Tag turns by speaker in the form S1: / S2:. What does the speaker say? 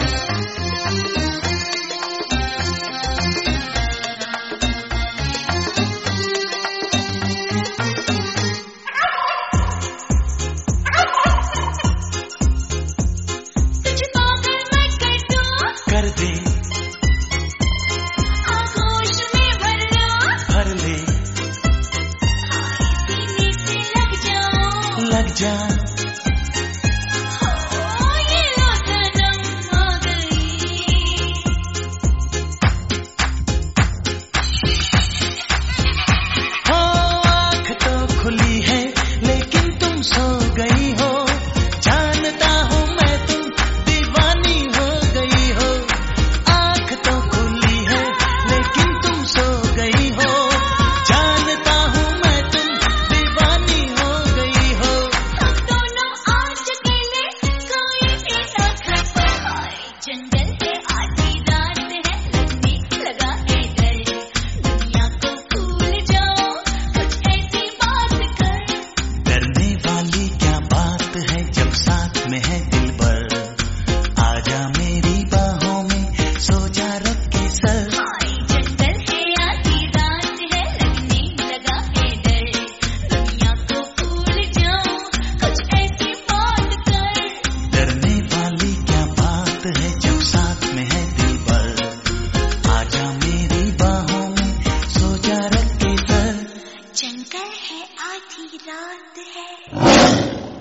S1: लग जा
S2: ये लो सनम आ गई।
S1: हो आँख तो खुली है लेकिन तुम सो गई हो, जानता हूँ मैं तुम दीवानी हो गई हो। आँख तो खुली है लेकिन तुम सो गई हो, जानता हूँ मैं तुम दीवानी हो गई हो।
S2: हम दोनों आज अकेले कोई भी ना खबर, जंगल है आधी रात है लगने लगा है डर, दुनिया को भूल जाओ कुछ ऐसी बात कर।
S1: डरने वाली क्या बात है जब साथ में है दिलबर, आजा मेरी बाहों में सो जा रख के सर।
S2: जंगल है आधी रात है लगने लगा है डर, दुनिया को भूल जाओ कुछ ऐसी बात कर।
S1: डरने वाली क्या बात है जब साथ में है दिलबर, आजा मेरी बाहों में सो जा रख के सर।
S2: जंगल है आधी रात है।